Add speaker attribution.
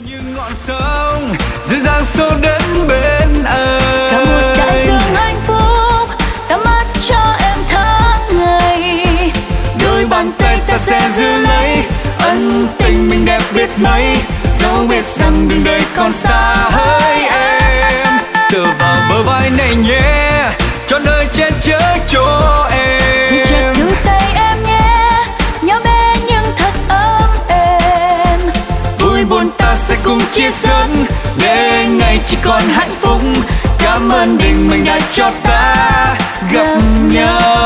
Speaker 1: như ngọn sông dịu dàng xô đến bên anh.
Speaker 2: Cả một đại dương hạnh phúc ta mất cho em tháng ngày.
Speaker 1: Đôi bàn tay ta sẽ giữ lấy ân tình mình đẹp biết mấy, dẫu biết rằng đường đời còn xa hỡi em. Tựa vào bờ vai này nhé, cho đời che chở cho em.
Speaker 2: Giữ chặt đôi tay em nhé, nhỏ bé nhưng thật ấm êm.
Speaker 1: Vui buồn ta sẽ cùng chia sẻ, để ngày chỉ còn hạnh phúc. Cảm ơn định mệnh đã cho ta gặp nhau.